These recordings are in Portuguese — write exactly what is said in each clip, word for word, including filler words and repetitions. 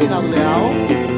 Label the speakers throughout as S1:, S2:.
S1: Reinaldo Leal.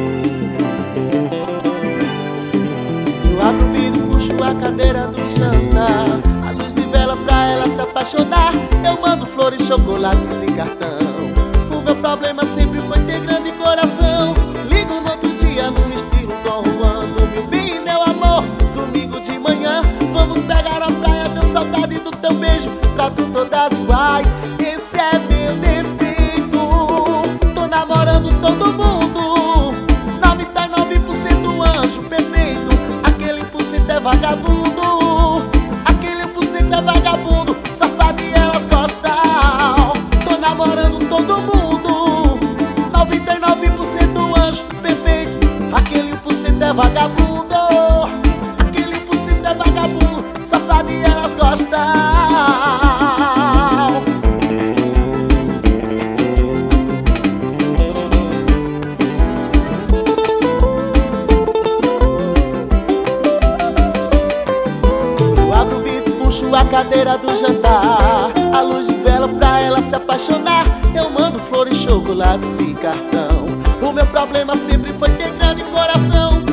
S1: Eu abro o vidro, puxo a cadeira do jantar, a luz de vela pra ela se apaixonar. Eu mando flores, chocolates e cartão. O meu problema sempre foi ter grande coração. Ligo no outro dia no estilo Dom Juan. Meu bem, meu amor, domingo de manhã vamos pegar a praia, deu saudade do teu beijo. Trato todas iguais, esse é meu defeito. Tô namorando todo mundo, noventa e nove por cento anjo perfeito. Aquele por cento é vagabundo, aquele por cento é vagabundo, safado e elas gostam. Tô namorando todo mundo, noventa e nove por cento anjo perfeito. Aquele por cento é vagabundo, aquele por cento é vagabundo, safado e elas gostam. Puxo a cadeira do jantar, a luz de vela pra ela se apaixonar. Eu mando flores, chocolates e cartão. O meu problema sempre foi ter grande coração.